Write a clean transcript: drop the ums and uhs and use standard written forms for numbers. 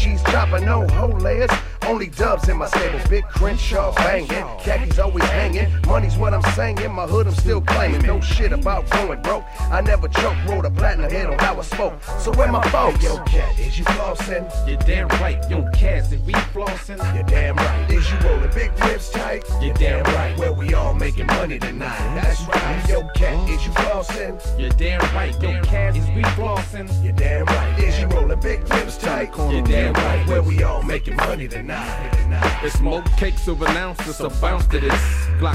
cheese chopper, no whole layers. Only dubs in my stable, Big Crenshaw banging. Khakis always hanging, money's what I'm saying. In my hood I'm still claiming. No shit about going broke. I never choke, rolled a platinum head on how I spoke. So where my folks? Yo, cat, is you flossing? You're damn right. Yo, Cass, if we flossing? You're damn right. Is you rolling big ribs tight? You're damn right. Where we all making money tonight. That's right. Yo, cat, is you flossing? You're damn right. Yo, Cass, is we flossing? You're damn right. Is you rolling big ribs tight? You're damn right. Where we all making money tonight. It's more cakes of an ounce, it's a bounce to this. Glock